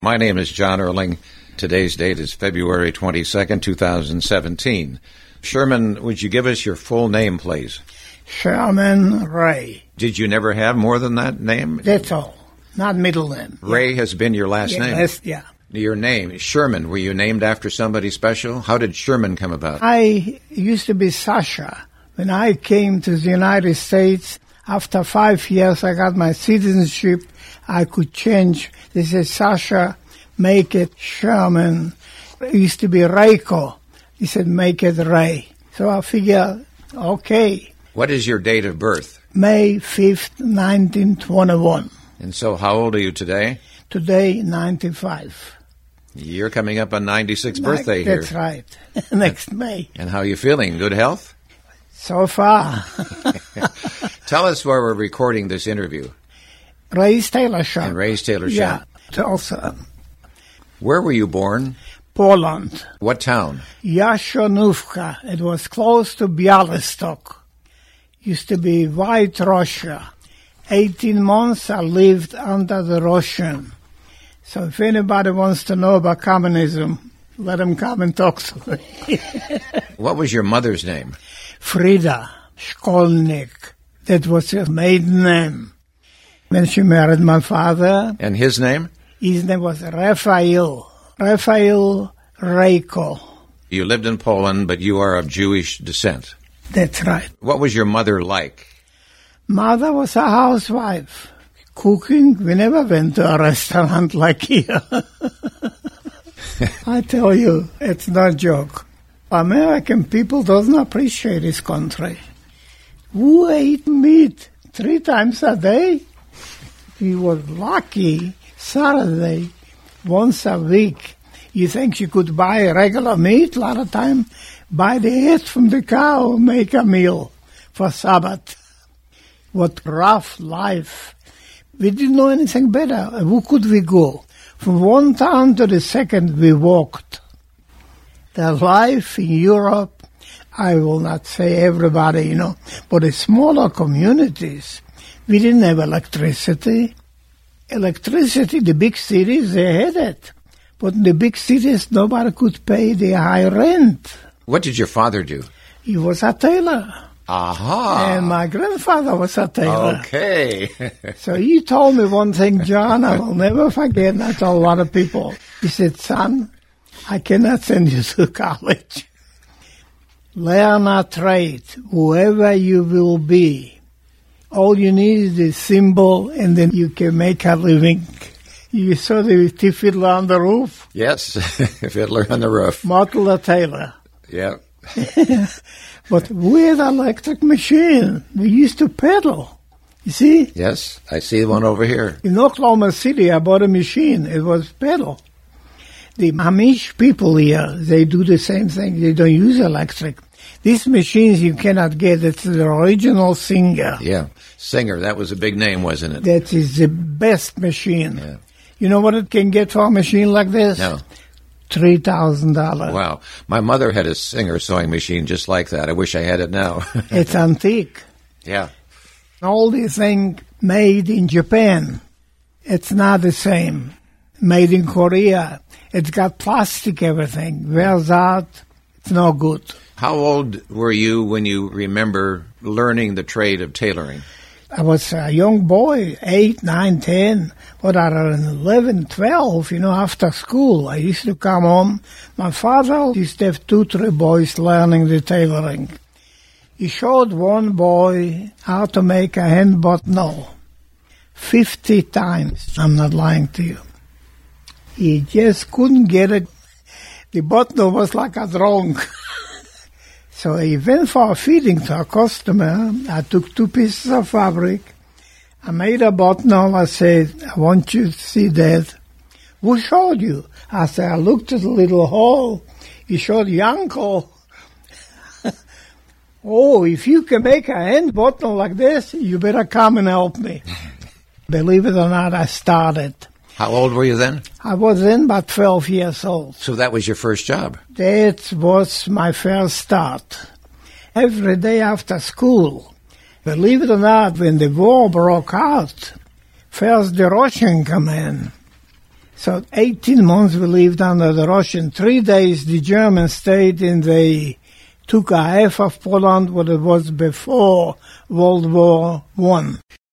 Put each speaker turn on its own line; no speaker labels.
My name is John Erling. Today's date is February 22nd, 2017. Sherman, would you give us your full name, please?
Sherman Ray.
Did you never have more than that name?
That's all. Not middle name.
Ray has been your last name?
Yeah.
Your name, Sherman, were you named after somebody special? How did Sherman come about?
I used to be Sasha. When I came to the United States, after 5 years I got my citizenship. I could change. They said, Sasha, make it Sherman. It used to be Rayco. He said, make it Ray. So I figured, okay.
What is your date of birth?
May 5th, 1921.
And so how old are you today?
Today, 95.
You're coming up on 96th birthday here.
That's right. Next May.
And how are you feeling? Good health?
So far.
Tell us where we're recording this interview.
Ray's Tailor Shop.
In Ray's Tailor Shop.
Yeah, Tulsa.
Where were you born?
Poland.
What town?
Yashonuvka. It was close to Bialystok. Used to be White Russia. 18 months I lived under the Russian. So if anybody wants to know about communism, let them come and talk to me.
What was your mother's name?
Frida Shkolnik. That was her maiden name. When she married my father.
And his name?
His name was Raphael Rayco.
You lived in Poland, but you are of Jewish descent.
That's right.
What was your mother like?
Mother was a housewife. Cooking, we never went to a restaurant like here. I tell you, it's no joke. American people doesn't appreciate this country. Who ate meat 3 times a day? We were lucky. Saturday, once a week. You think you could buy regular meat? A lot of time, buy the head from the cow, make a meal for Sabbath. What rough life. We didn't know anything better. Who could we go? From one town to the second, we walked. The life in Europe, I will not say everybody, but the smaller communities, we didn't have electricity. Electricity, the big cities, they had it. But in the big cities, nobody could pay the high rent.
What did your father do?
He was a tailor.
Aha.
And my grandfather was a tailor.
Okay.
So he told me one thing, John, I will never forget, and I told a lot of people. He said, son, I cannot send you to college. Learn a trade, whoever you will be. All you need is the symbol, and then you can make a living. You saw the fiddler on the roof?
Yes, fiddler on the roof.
Martin the tailor.
Yeah.
But we had an electric machine. We used to pedal. You see?
Yes, I see one over here.
In Oklahoma City, I bought a machine. It was pedal. The Amish people here, they do the same thing. They don't use electric. These machines you cannot get. It's the original Singer.
Yeah, Singer. That was a big name, wasn't it?
That is the best machine.
Yeah.
You know what it can get for a machine like this?
No.
$3,000.
Wow. My mother had a Singer sewing machine just like that. I wish I had it now.
It's antique.
Yeah.
All these things made in Japan, it's not the same. Made in Korea, it's got plastic everything. Wears out, it's no good.
How old were you when you remember learning the trade of tailoring?
I was a young boy, 8, 9, 10. But at 11, 12, after school, I used to come home. My father used to have 2, 3 boys learning the tailoring. He showed one boy how to make a hand buttonhole 50 times. I'm not lying to you. He just couldn't get it. The buttonhole was like a drone. So he went for a fitting to a customer. I took 2 pieces of fabric. I made a buttonhole. I said, I want you to see that. Who showed you? I said, I looked at the little hole. He showed the uncle. Oh, if you can make a hand buttonhole like this, you better come and help me. Believe it or not, I started.
How old were you then?
I was then about 12 years old.
So that was your first job?
That was my first start. Every day after school. Believe it or not, when the war broke out, first the Russian come in. So 18 months we lived under the Russian. 3 days the Germans stayed took a half of Poland, what it was before World War I.